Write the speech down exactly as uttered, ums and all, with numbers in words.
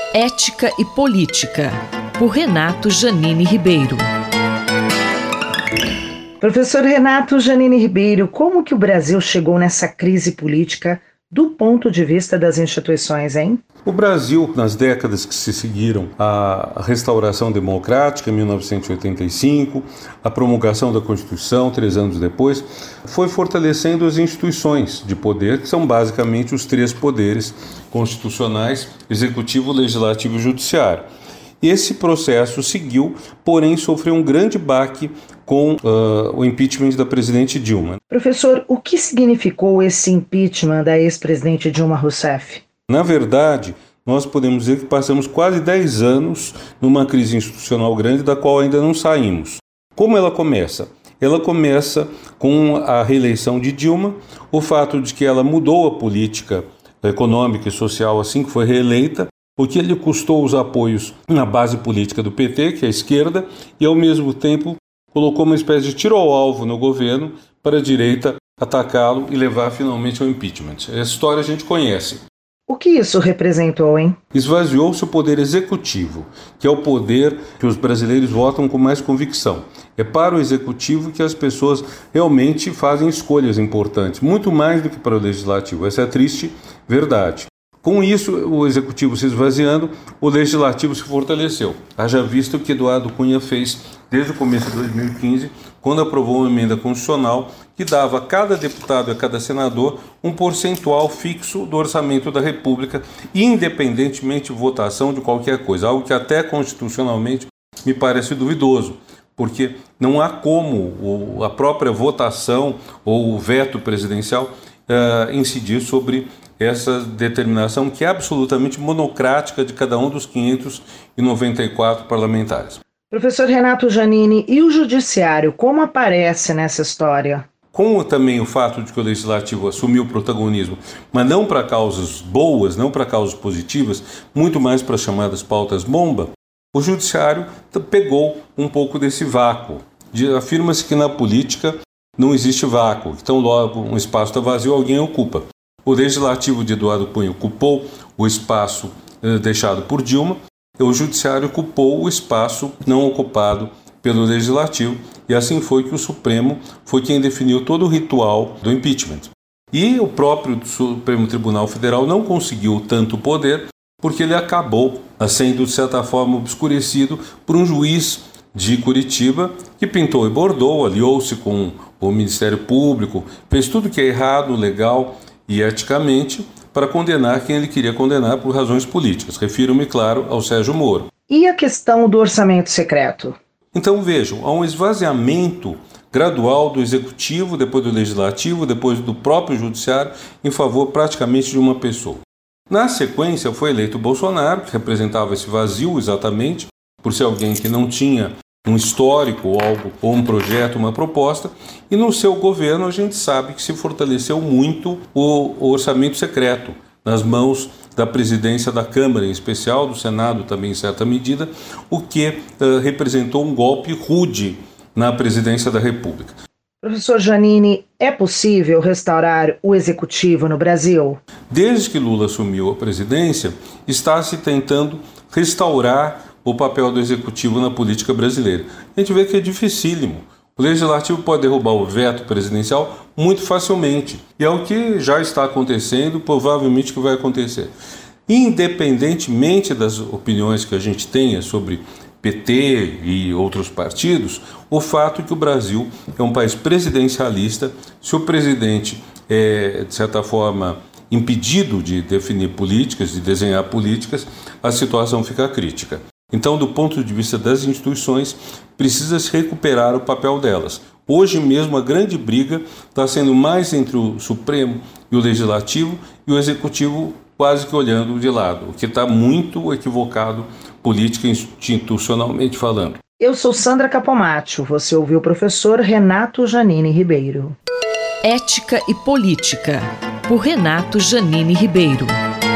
Ética e Política, por Renato Janine Ribeiro. Professor Renato Janine Ribeiro, como que o Brasil chegou nessa crise política do ponto de vista das instituições, hein? O Brasil, nas décadas que se seguiram à restauração democrática, em mil novecentos e oitenta e cinco, a promulgação da Constituição, três anos depois, foi fortalecendo as instituições de poder, que são basicamente os três poderes constitucionais: executivo, legislativo e judiciário. Esse processo seguiu, porém sofreu um grande baque com uh, o impeachment da presidente Dilma. Professor, o que significou esse impeachment da ex-presidente Dilma Rousseff? Na verdade, nós podemos dizer que passamos quase dez anos numa crise institucional grande da qual ainda não saímos. Como ela começa? Ela começa com a reeleição de Dilma, o fato de que ela mudou a política econômica e social assim que foi reeleita, o que lhe custou os apoios na base política do P T, que é a esquerda, e ao mesmo tempo colocou uma espécie de tiro ao alvo no governo para a direita atacá-lo e levar finalmente ao impeachment. Essa história a gente conhece. O que isso representou, hein? Esvaziou-se o poder executivo, que é o poder que os brasileiros votam com mais convicção. É para o executivo que as pessoas realmente fazem escolhas importantes, muito mais do que para o legislativo. Essa é a triste verdade. Com isso, o executivo se esvaziando, o legislativo se fortaleceu. Haja visto o que Eduardo Cunha fez desde o começo de dois mil e quinze, quando aprovou uma emenda constitucional que dava a cada deputado e a cada senador um percentual fixo do orçamento da República, independentemente de votação de qualquer coisa, algo que até constitucionalmente me parece duvidoso, porque não há como a própria votação ou o veto presidencial uh, incidir sobre essa determinação que é absolutamente monocrática de cada um dos quinhentos e noventa e quatro parlamentares. Professor Renato Janine, e o judiciário, como aparece nessa história? Com também o fato de que o legislativo assumiu o protagonismo, mas não para causas boas, não para causas positivas, muito mais para as chamadas pautas bomba, o judiciário pegou um pouco desse vácuo. Afirma-se que na política não existe vácuo, então logo um espaço está vazio, alguém ocupa. O legislativo de Eduardo Cunha ocupou o espaço eh, deixado por Dilma, e o judiciário ocupou o espaço não ocupado pelo legislativo, e assim foi que o Supremo foi quem definiu todo o ritual do impeachment. E o próprio Supremo Tribunal Federal não conseguiu tanto poder, porque ele acabou sendo, de certa forma, obscurecido por um juiz de Curitiba que pintou e bordou, aliou-se com o Ministério Público, fez tudo que é errado, legal e eticamente para condenar quem ele queria condenar por razões políticas. Refiro-me, claro, ao Sérgio Moro. E a questão do orçamento secreto? Então vejam, há um esvaziamento gradual do executivo, depois do legislativo, depois do próprio judiciário, em favor praticamente de uma pessoa. Na sequência foi eleito Bolsonaro, que representava esse vazio exatamente, por ser alguém que não tinha um histórico ou algo, ou um projeto, uma proposta, e no seu governo a gente sabe que se fortaleceu muito o, o orçamento secreto, nas mãos da presidência da Câmara, em especial, do Senado também em certa medida, o que uh, representou um golpe rude na presidência da República. Professor Janine, é possível restaurar o executivo no Brasil? Desde que Lula assumiu a presidência, está se tentando restaurar o papel do executivo na política brasileira. A gente vê que é dificílimo. O legislativo pode derrubar o veto presidencial muito facilmente. E é o que já está acontecendo, provavelmente que vai acontecer. Independentemente das opiniões que a gente tenha sobre P T e outros partidos, o fato é que o Brasil é um país presidencialista. Se o presidente é, de certa forma, impedido de definir políticas, de desenhar políticas, a situação fica crítica. Então, do ponto de vista das instituições, precisa se recuperar o papel delas. Hoje mesmo a grande briga está sendo mais entre o Supremo e o Legislativo, e o Executivo quase que olhando de lado, o que está muito equivocado política e institucionalmente falando. Eu sou Sandra Capomatto, você ouviu o professor Renato Janine Ribeiro. Ética e Política, por Renato Janine Ribeiro.